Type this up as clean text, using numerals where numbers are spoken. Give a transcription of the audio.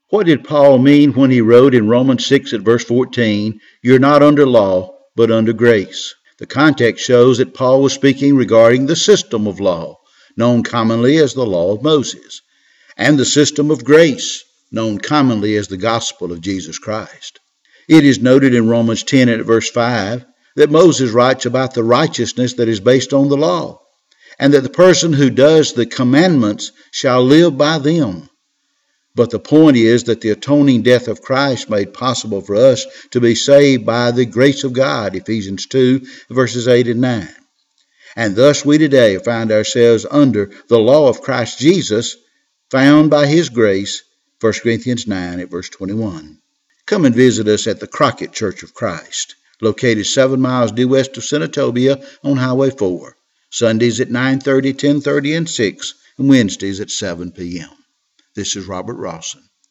What did Paul mean when he wrote in Romans 6 at verse 14, "You're not under law, but under grace"? The context shows that Paul was speaking regarding the system of law, known commonly as the law of Moses, and the system of grace, known commonly as the gospel of Jesus Christ. It is noted in Romans 10 at verse 5 that Moses writes about the righteousness that is based on the law, and that the person who does the commandments shall live by them. But the point is that the atoning death of Christ made possible for us to be saved by the grace of God, Ephesians 2, verses 8 and 9. And thus we today find ourselves under the law of Christ Jesus, found by his grace, 1 Corinthians 9 at verse 21. Come and visit us at the Crockett Church of Christ, located 7 miles due west of Senatobia on Highway 4, Sundays at 9:30, 10:30, and 6, and Wednesdays at 7 p.m. This is Robert Rawson.